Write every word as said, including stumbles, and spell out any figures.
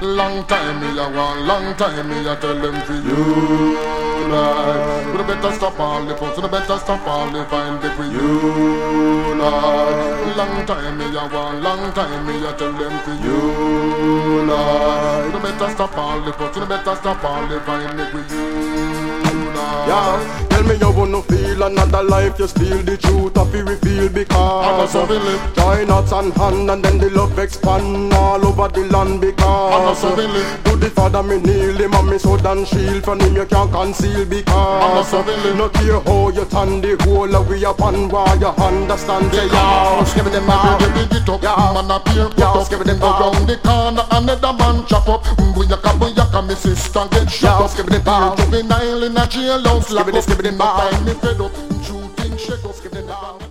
Long time me a want, long time me a tell them for you. Like, you better stop all the fuss, you better stop all the find it for you. Like, long time me a want, long time me a tell them for you. Like, you better stop all the fuss, you better stop all the find it for you. Yeah, tell me you wanna feel another life, you steal the truth of you reveal because so we live. join us and hand and then the love expand all over the land because so we live. to the Father me kneel him and me sword and shield from him you can't conceal because so we live. no care how you turn the whole of we upon why you understand say yeah, give me them out, yeah, man appear put up, give me them around the corner another man chop up, booyaka booyaka me sister get shot up, give me them out, juvenile in a jail house lock up, give me them no out, time me fed up, shooting shake up, give me them out.